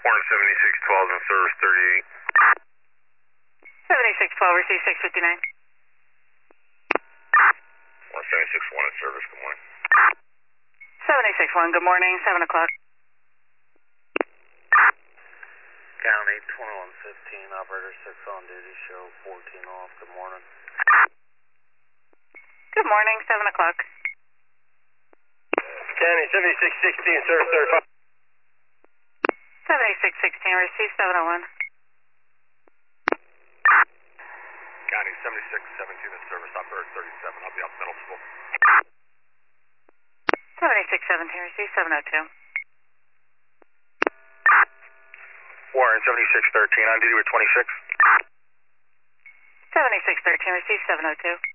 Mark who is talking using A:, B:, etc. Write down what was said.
A: Warren 7612 in service 38.
B: 7612, receive 659.
A: Warren 761 in service, good morning.
B: 761, good morning, 7 o'clock.
C: County 2115, operator 6 on duty, show 14 off, good morning.
B: Good morning, 7 o'clock.
A: County 7616, service 35.
B: 7616, receive 701.
A: County 7617 in service, operator 37. I'll be up middle school.
B: 7617, receive 702.
A: Warren 7613 on duty with 26.
B: 7613, receive 702.